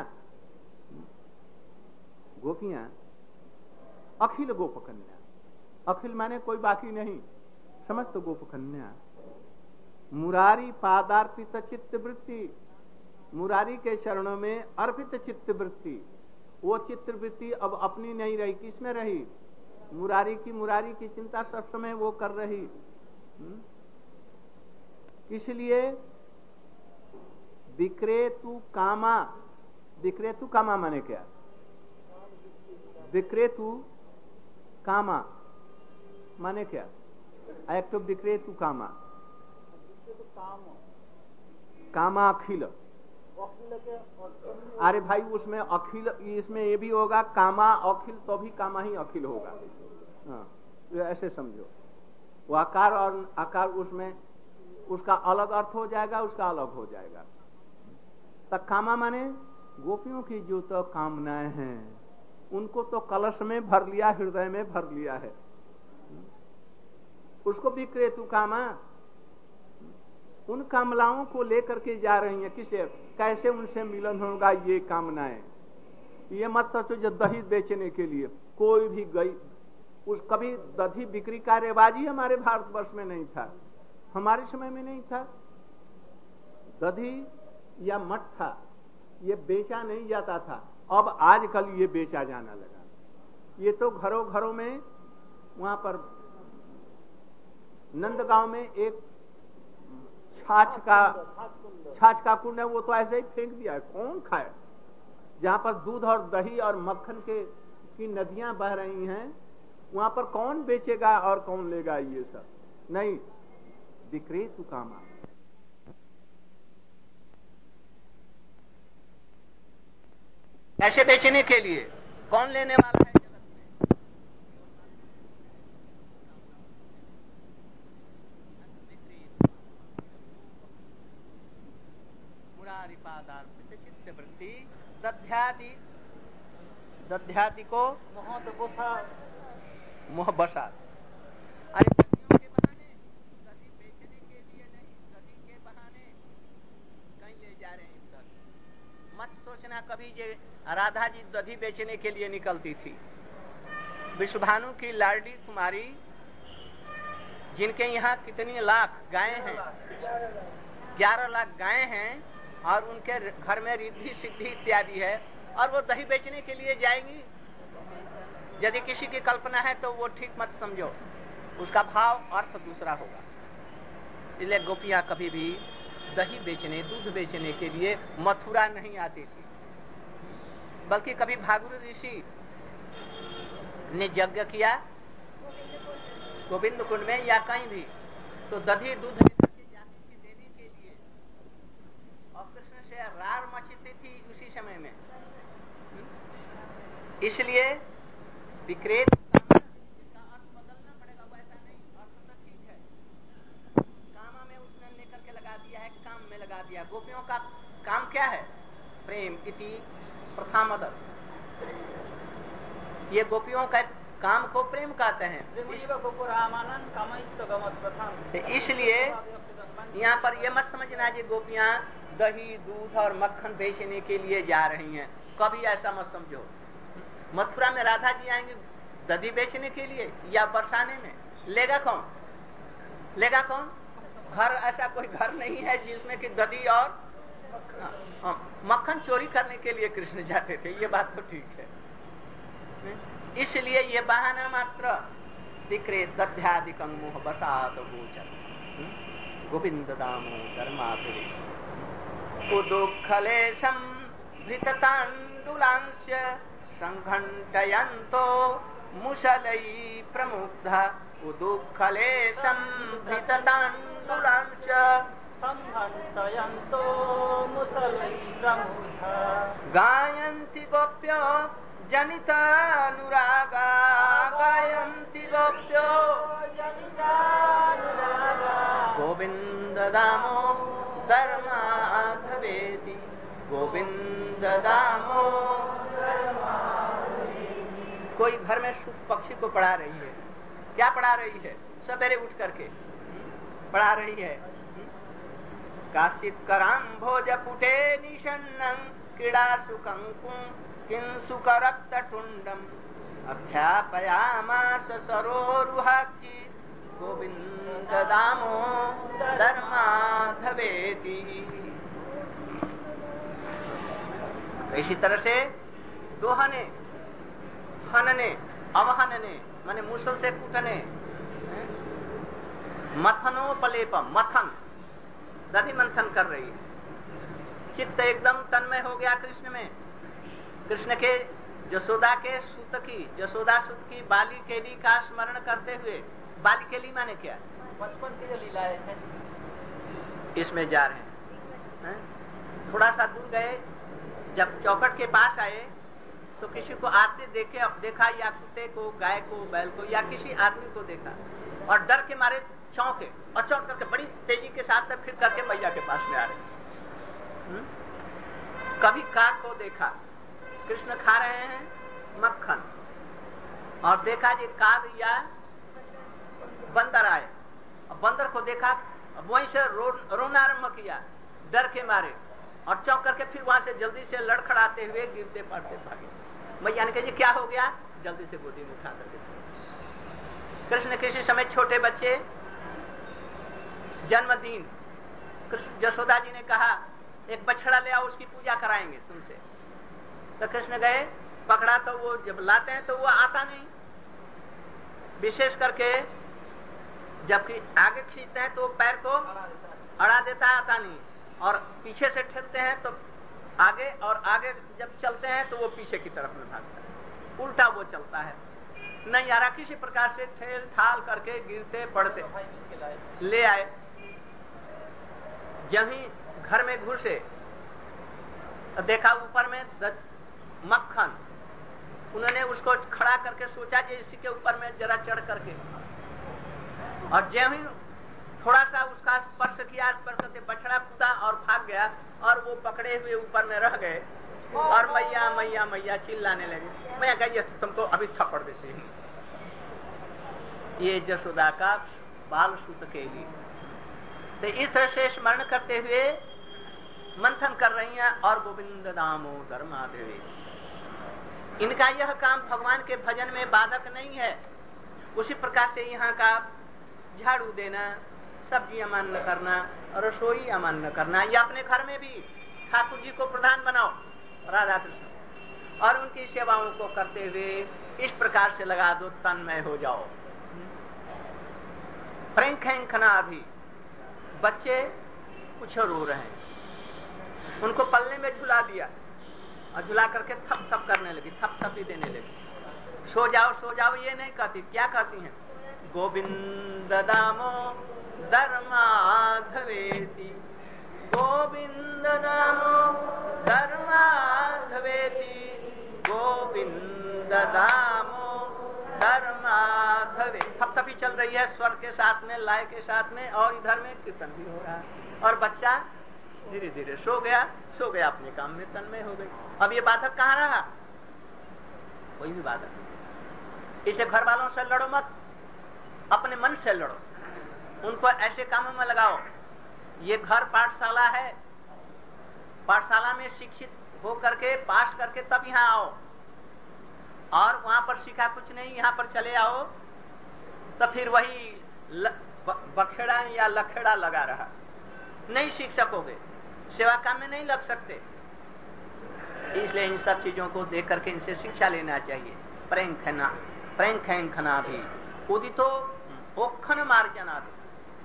गोपियां अखिल गोपकन्या, अखिल माने कोई बाकी नहीं, समस्त गोपकन्या मुरारी पादार्पित चित्त वृत्ति, मुरारी के चरणों में अर्पित चित्त वृत्ति। वो चित्त वृत्ति अब अपनी नहीं रही, किसमें रही? मुरारी की चिंता सब समय वो कर रही। इसलिए विक्रेतु कामा, विक्रेतु कामा माने क्या? विक्रेतु कामा माने क्या? एक तो विक्रेतु कामा, कामा अखिल। अरे भाई उसमें अखिल, इसमें ये भी होगा कामा अखिल, तो भी कामा ही अखिल होगा। हाँ, ऐसे समझो। वो आकार और आकार उसमें उसका अलग अर्थ हो जाएगा, उसका अलग हो जाएगा। तो कामा माने गोपियों की जो तो कामनाएं हैं उनको तो कलश में भर लिया, हृदय में भर लिया है, उसको विक्रेतु कामा। उन कामनाओं को लेकर के जा रही हैं, किसे कैसे उनसे मिलन होगा, ये कामनाएं। ये मत सोचो जो दही बेचने के लिए कोई भी गई, उस कभी दही बिक्री का रिवाज ही हमारे भारतवर्ष में नहीं था, हमारे समय में नहीं था। दही या मट्ठा ये बेचा नहीं जाता था, अब आजकल ये बेचा जाना लगा। ये तो घरों घरों में, वहां पर नंदगांव में एक छाछ का कुंड है, वो तो ऐसे ही फेंक दिया है, कौन खाए? जहां पर दूध और दही और मक्खन की नदियां बह रही हैं, वहां पर कौन बेचेगा और कौन लेगा? ये सब नहीं, विक्रेतु कामा। ऐसे बेचने के लिए कौन लेने वाला है जगत में? मुरारी पादार्पित चित्त वृत्ति दध्यादि को मोह बसात। अरे दधियों के बहाने, दधी बेचने के लिए नहीं, दधी के बहाने कहीं ले जा रहे हैं इधर। मत सोचना कभी जे राधा जी दधी बेचने के लिए निकलती थी। विश्वभानु की लाडली कुमारी, जिनके यहाँ कितनी लाख गायें हैं, 11 लाख गायें हैं, और उनके घर में रिद्धि सिद्धि इत्यादि है, और वो दही बेचने के लिए जाएंगी। यदि किसी की कल्पना है तो वो ठीक मत समझो, उसका भाव अर्थ दूसरा होगा। इसलिए गोपियां कभी भी दही बेचने, दूध बेचने के लिए मथुरा नहीं आती थी, बल्कि कभी भागुर ऋषि ने यज्ञ किया गोविंद कुंड में या कहीं भी, तो दधी दूध लेकर के जाती थी देने के लिए, और कृष्ण से रार मचती थी उसी समय में। इसलिए विक्रेत इसका अर्थ बदलना पड़ेगा, वैसा नहीं, अर्थ तो ठीक है। कामा में उसने लेकर के लगा दिया है, काम में लगा दिया। गोपियों का काम क्या है? प्रेम इति प्रथामदत। ये गोपियों का काम को प्रेम कहते हैं। इसलिए यहाँ पर ये मत समझना जी गोपियां दही दूध और मक्खन बेचने के लिए जा रही हैं, कभी ऐसा मत समझो। मथुरा में राधा जी आएंगे दधी बेचने के लिए या बरसाने में, लेगा कौन? लेगा कौन? घर, ऐसा कोई घर नहीं है जिसमें कि दही और मक्खन चोरी करने के लिए कृष्ण जाते थे, ये बात तो ठीक है। इसलिए ये बहाना मात्र दिक्रे दध्यादिकं मोह बसात गोचर गोविंद दामोदर माधुरी उदुखलेशं भृतताण्डुलांस्य संघण्टयन्तो मुशलै प्रमुग्धा उदुखलेशं भृतताण्डुलांस्य संघण्टयन्तो मुशलै प्रमुग्धा गायन्ति गोप्यो जनितानुरागा गायन्ति गोप्यो जनितानुरागा गोविंद दामोदर माधवेति गोविंद दामोदर माधवेति। कोई घर में पक्षी को पढ़ा रही है, क्या पढ़ा रही है? सवेरे उठ करके पढ़ा रही है, काश्चित् कराम्भोज पुटे निषण्णं क्रीडासु कंकुं किंसुकरक्तटुण्डम् अध्यापयामास सरोरुहाक्षि गोविंद दामोदर माधवेति। इसी तरह से दोहने, हनने, अवहनने माने मुसल से कूटने, मथनोपलेपम, मथन दधि मंथन कर रही है। चित्त एकदम तन्मय हो गया कृष्ण में। कृष्ण के यशोदा के सुत की, यशोदा सुत की बाली केली का स्मरण करते हुए, बाली केली माने क्या? बचपन की जो लीलाएं हैं इसमें जा रहे हैं। थोड़ा सा दूर गए, जब चौखट के पास आए तो किसी को आते देखे, अब देखा या कुत्ते को, गाय को, बैल को या किसी आदमी को देखा और डर के मारे चौंके और चौंक करके बड़ी तेजी के साथ फिर करके मैया के पास में आ रहे। कभी काग को देखा, कृष्ण खा रहे हैं मक्खन और देखा जी काग या बंदर आए, बंदर को देखा वहीं से रोना आरंभ किया डर के मारे और चौंक करके फिर वहां से जल्दी से लड़खड़ाते हुए गिरते पड़ते भागे। मैया ने कहा जी क्या हो गया? जल्दी से गोदी में उठा करके। कृष्ण किसी समय छोटे बच्चे जन्मदिन, यशोदा जी ने कहा एक बछड़ा ले आओ, उसकी पूजा कराएंगे तुमसे। तो कृष्ण गए, पकड़ा तो वो जब लाते हैं तो वो आता नहीं, विशेष करके जबकि आगे खींचते हैं तो पैर को अड़ा देता है, आता नहीं, और पीछे से ठेलते हैं तो आगे, और आगे जब चलते हैं तो वो पीछे की तरफ में भागता है, उल्टा वो चलता है। नहीं आ रहा, किसी प्रकार से ठेल ठाल करके गिरते पड़ते ले आए। जब ही घर में घुसे देखा ऊपर में मक्खन, उन्होंने उसको खड़ा करके सोचा कि इसी के ऊपर में जरा चढ़ करके, और जब ही थोड़ा सा उसका स्पर्श किया, स्पर्श करके बछड़ा कूदा और भाग गया और वो पकड़े हुए ऊपर में रह गए और मैया मैया मैया चिल्लाने लगे। मैं कही तुमको अभी थप्पड़ देती हूँ। ये यशोदा का बाल सूत के लिए तो इस तरह से स्मरण करते हुए मंथन कर रही हैं। और गोविंद दामोदर माधवी, इनका यह काम भगवान के भजन में बाधक नहीं है। उसी प्रकार से यहाँ का झाड़ू देना, सब्जी अमान्य करना, रसोई अमान्य करना, या अपने घर में भी ठाकुर जी को प्रधान बनाओ, राधा कृष्ण, और उनकी सेवाओं को करते हुए इस प्रकार से लगा दो, तन्मय हो जाओ। फ्रेंखना भी बच्चे कुछ रो रहे हैं, उनको पल्ले में झुला दिया और झुला करके थप थप करने लगी, थप थप ही देने लगी। सो जाओ ये नहीं कहती, क्या कहती हैं? गोविंद दामोदर माधवेति, गोविंद दामोदर माधवेति, गोविंद दामोदर माधवे। थपथपी चल रही है स्वर के साथ में, लय के साथ में, और इधर में कीर्तन भी हो रहा है। और बच्चा धीरे धीरे सो गया अपने काम में तन्मय हो गई। अब ये बाधक कहाँ रहा? कोई भी बाधक नहीं। इसे घर वालों से लड़ो मत, अपने मन से लड़ो, उनको ऐसे कामों में लगाओ। ये घर पाठशाला है, पाठशाला में शिक्षित हो करके पास करके तब यहाँ आओ, और वहां पर सीखा कुछ नहीं, यहाँ पर चले आओ तो फिर वही बखेड़ा या लखेड़ा लगा रहा, नहीं सीख सकोगे, सेवा काम में नहीं लग सकते। इसलिए इन सब चीजों को देख करके इनसे शिक्षा लेना चाहिए। प्रेंखना भी उदितो ओखन मार्जना दो।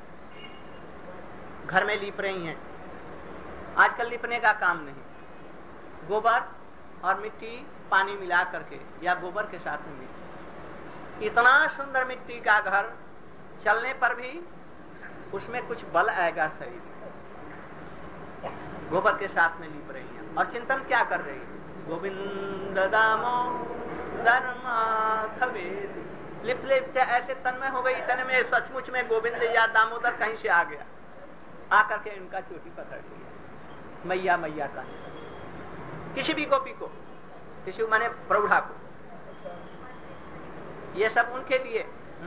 घर में लिप रही हैं, आजकल लिपने का काम नहीं, गोबर और मिट्टी पानी मिला करके या गोबर के साथ में मिट्टी, इतना सुंदर मिट्टी का घर, चलने पर भी उसमें कुछ बल आएगा शरीर में। गोबर के साथ में लिप रही हैं और चिंतन क्या कर रही है? गोविंद दामोदर लिपते लिपते ऐसे तन्मय हो गई, तन में सचमुच में गोविंद या दामोदर कहीं से आ गया, आकर के इनका चोटी पकड़ लिया, मैया मैया का। किसी भी गोपी को, किसी माने प्रौढ़ा को, ये सब उनके लिए।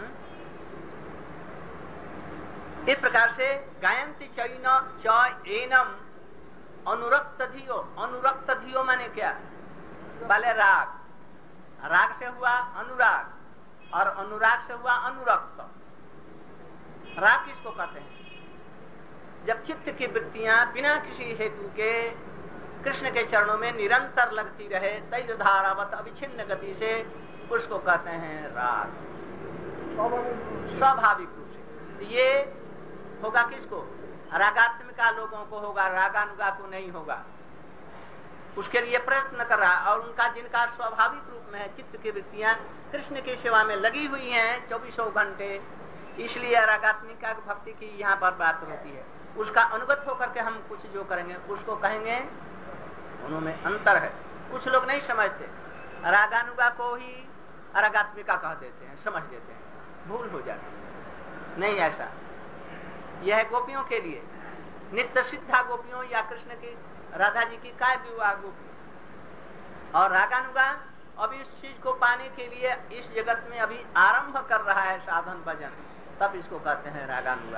इस प्रकार से गायंती चैनम अनुरक्त धियो। अनुरक्त धियो माने क्या? पहले राग, राग से हुआ अनुराग और अनुराग से हुआ अनुरक्त। राग किसको कहते हैं? जब चित्त की वृत्तियां बिना किसी हेतु के कृष्ण के चरणों में निरंतर लगती रहे, तैल धारावत अविच्छिन्न गति से, उसको कहते हैं राग, स्वाभाविक रूप से। ये होगा किसको? रागात्मिका लोगों को होगा, रागानुगा को नहीं होगा। उसके लिए प्रयत्न कर रहा, और उनका जिनका स्वाभाविक रूप में है, चित्त की वृत्तियां कृष्ण की सेवा में लगी हुई हैं 24 घंटे, इसलिए रागात्मिका भक्ति की यहाँ पर बात होती है। उसका अनुगत होकर के हम कुछ जो करेंगे उसको कहेंगे, उनमें अंतर है। कुछ लोग नहीं समझते, रागानुगा को ही रागात्मिका कह देते हैं, समझ देते हैं, भूल हो जाती है। नहीं ऐसा, यह है गोपियों के लिए, नित्य सिद्धा गोपियों या कृष्ण की, राधा जी की काय विवाह गोपी। और रागानुगा अभी इस चीज को पाने के लिए इस जगत में अभी आरंभ कर रहा है साधन भजन, तब इसको कहते हैं रागानुगा।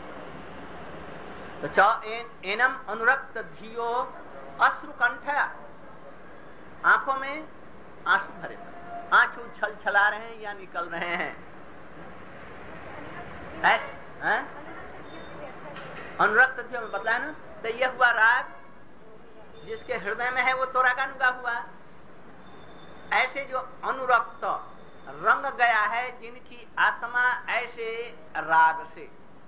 तो एनम अनुरक्त धियो अश्रु कंठ, आंखों में आंसू भरे, आंसू छल छला रहे हैं या निकल रहे हैं, ऐसे अनुरक्त धियो में बतलाया ना। तो यह हुआ राग, जिसके हृदय में है वो तो रागानुगा हुआ। ऐसे जो अनुरक्त रंग गया है, जिनकी आत्मा ऐसे राग से,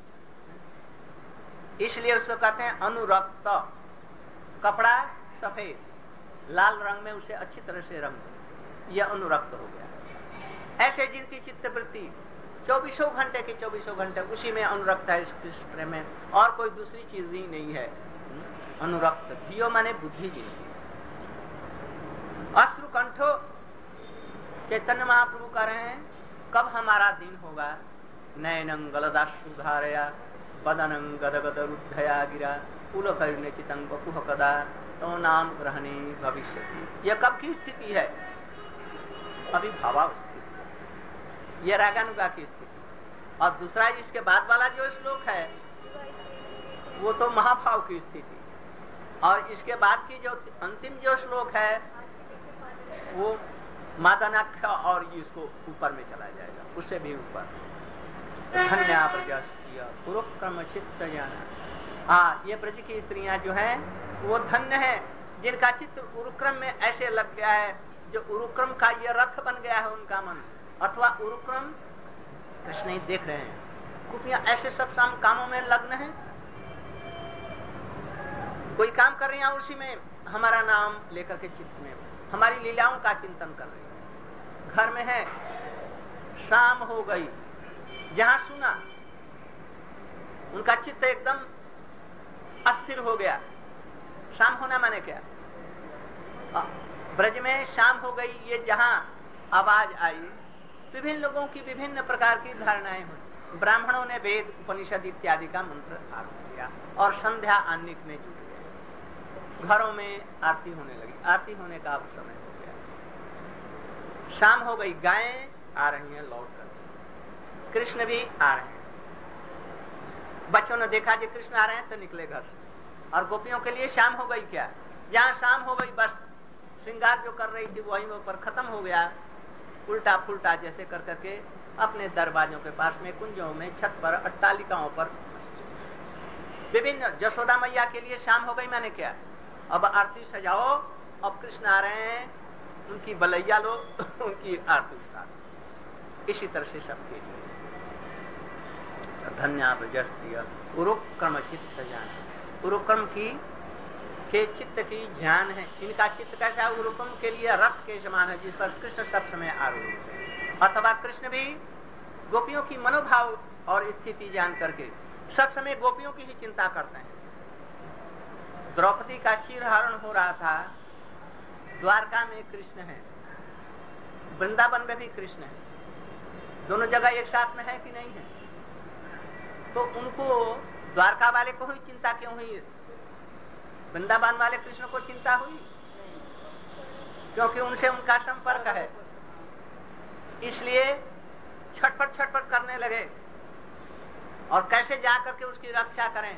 इसलिए उसको कहते हैं अनुरक्त। कपड़ा सफेद, लाल रंग में उसे अच्छी तरह से रंग, यह अनुरक्त हो गया। ऐसे जिनकी चित्तवृत्ति 24 घंटे के 24 घंटे उसी में अनुरक्त है, इस कृष्ण प्रेम में, और कोई दूसरी चीज ही नहीं है। अनुरक्त धियो माने बुद्धि जिनकी। अश्रु कंठो, चैतन्य महाप्रभु कह रहे हैं, कब हमारा दिन होगा? नयनं गलदाश्रुधारया वदनं गदगद रुद्धया गिरा पुलकर्णे चितं वपुः कदा तो नाम ग्रहणे भविष्यति। यह कब की स्थिति है? अभी भावावस्थिति, यह रागानुगा की स्थिति। और दूसरा इसके बाद वाला जो श्लोक है वो तो महाभाव की स्थिति, और इसके बाद की जो अंतिम जो श्लोक है वो मादनाख्य, और इसको ऊपर में चला जाएगा, उससे भी ऊपर। धन्या ब्रजस्त्रिय पुरुक्रम चित्त जाना। ये ब्रज की स्त्रियां जो हैं वो धन्य है, जिनका चित्त उरुक्रम में ऐसे लग गया है, जो उरुक्रम का ये रथ बन गया है उनका मन, अथवा उरुक्रम कृष्ण ही देख रहे हैं। कुपियां ऐसे सब शाम कामों में लग्न है, कोई काम कर रहे हैं उसी में हमारा नाम लेकर के चित्त में हमारी लीलाओं का चिंतन कर रहे हैं। घर में है, शाम हो गई, जहां सुना उनका चित्त एकदम अस्थिर हो गया। शाम होना माने क्या? ब्रज में शाम हो गई, ये जहां आवाज आई, विभिन्न लोगों की विभिन्न प्रकार की धारणाएं हुई। ब्राह्मणों ने वेद उपनिषद इत्यादि का मंत्र आरंभ किया और संध्या आन्निक में जुट गए। घरों में आरती होने लगी, आरती होने का अब समय हो गया। शाम हो गई, गायें आ रही हैं लौट कर, कृष्ण भी आ रहे हैं। बच्चों ने देखा कि कृष्ण आ रहे हैं तो निकले घर से। और गोपियों के लिए शाम हो गई क्या? जहां शाम हो गई बस श्रृंगार जो कर रही थी वही ऊपर खत्म हो गया। उल्टा फुल्टा जैसे कर करके अपने दरवाजों के पास में, कुंजों में, छत पर, अट्टालिकाओं पर विभिन्न, जसोदा मैया के लिए शाम हो गई, मैंने क्या, अब आरती सजाओ, अब कृष्ण आ रहे हैं, उनकी बलैया लो, उनकी आरती उतारो। इसी तरह से सबके लिए धन्याभजस्त्रिय उरुक्रम चित्त जान, उरुक्रम की के चित्त की ज्ञान है। इनका चित्त कैसा है? उरुक्रम के लिए रथ के समान है, जिस पर कृष्ण सब समय आरूढ़ है। अथवा कृष्ण भी गोपियों की मनोभाव और स्थिति जान करके सब समय गोपियों की ही चिंता करते हैं। द्रौपदी का चीरहरण हो रहा था, द्वारका में कृष्ण है, वृंदावन में भी कृष्ण है, दोनों जगह एक साथ में है कि नहीं है? तो उनको द्वारका वाले को ही चिंता क्यों हुई? वृंदावन वाले कृष्ण को चिंता हुई क्योंकि उनसे उनका संपर्क है, इसलिए छटपट छटपट करने लगे और कैसे जाकर के उसकी रक्षा करें।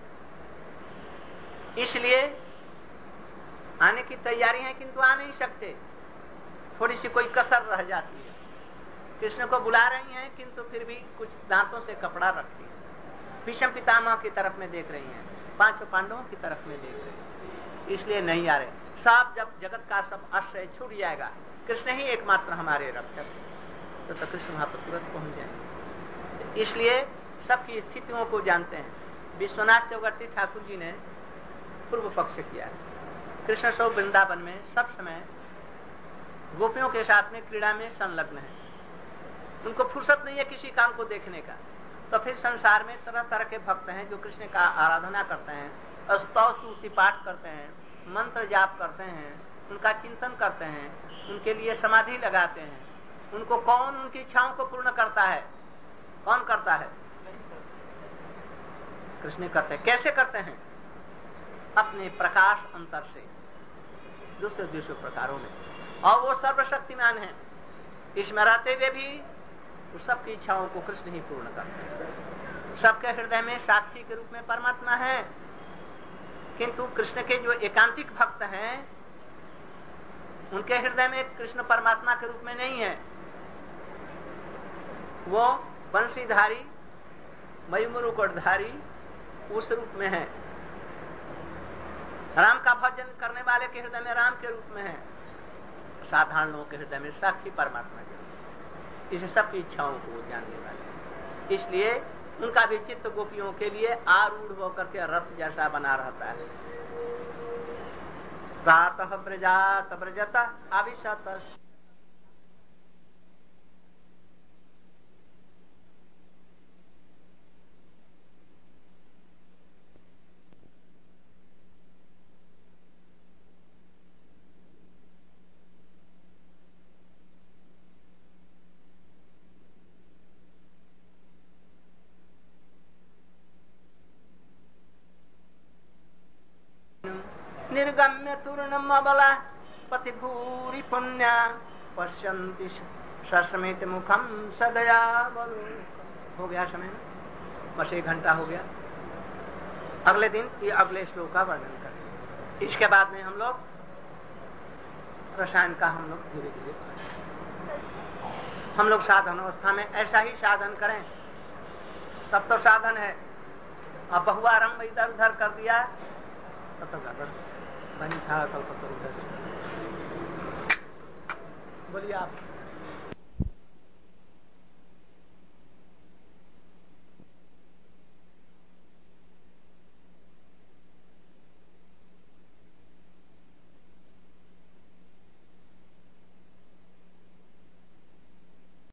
इसलिए आने की तैयारी है किंतु आ नहीं सकते, थोड़ी सी कोई कसर रह जाती है। कृष्ण को बुला रही हैं किंतु फिर भी कुछ दांतों से कपड़ा रखती है। भीष्म पितामह की तरफ में देख रही हैं, पांचों पांडवों की तरफ में देख रही हैं, इसलिए नहीं आ रहे। सब जब जगत का सब आश्रय छूट जाएगा, कृष्ण ही एकमात्र हमारे रक्षक, तो कृष्ण वहां पर तुरंत पहुंच जाएंगे। इसलिए सबकी स्थितियों को जानते हैं। विश्वनाथ चौगट्टी ठाकुर जी ने पूर्व पक्ष किया है। कृष्ण सो वृंदावन में सब समय गोपियों के साथ में क्रीड़ा में संलग्न है, उनको फुर्सत नहीं है किसी काम को देखने का। तो फिर संसार में तरह तरह के भक्त हैं जो कृष्ण का आराधना करते हैं, स्तव स्तुति पाठ करते हैं, मंत्र जाप करते हैं, उनका चिंतन करते हैं, उनके लिए समाधि लगाते हैं। उनको कौन उनकी इच्छाओं को पूर्ण करता है? कौन करता है? कृष्ण करते हैं। कैसे करते हैं? अपने प्रकाश अंतर से, दूसरे दूसरे प्रकारों में, और वो सर्वशक्तिमान है। इसमें रहते हुए भी तो सबकी इच्छाओं को कृष्ण ही पूर्ण करते हैं। सबके हृदय में साक्षी के रूप में परमात्मा है, किंतु कृष्ण के जो एकांतिक भक्त हैं उनके हृदय में कृष्ण परमात्मा के रूप में नहीं है। वो बंशीधारी, मयूमुकुटधारी उस रूप में है। राम का भजन करने वाले के हृदय में राम के रूप में है, साधारण लोगों के हृदय में साक्षी परमात्मा के रूप में। इसे सबकी इच्छाओं को जानने वाले, इसलिए उनका भी चित्त गोपियों के लिए आरूढ़ होकर के रथ जैसा बना रहता है। प्रातः व्रजात व्रजत अविशत निर्गम्य तूर्णम अबला पति भूरि पुण्या पश्यन्ति सस्मित मुखम सदया बलो। हो गया समय, बस 1 घंटा हो गया। अगले दिन ये अगले श्लोक का वर्णन करें। इसके बाद में हम लोग रसायन का हम लोग धीरे धीरे हम लोग साधन अवस्था में ऐसा ही साधन करें, तब तो साधन है। अब बहुआरंभ इधर उधर कर दिया तब तो गड़बड़। बोलिए आप।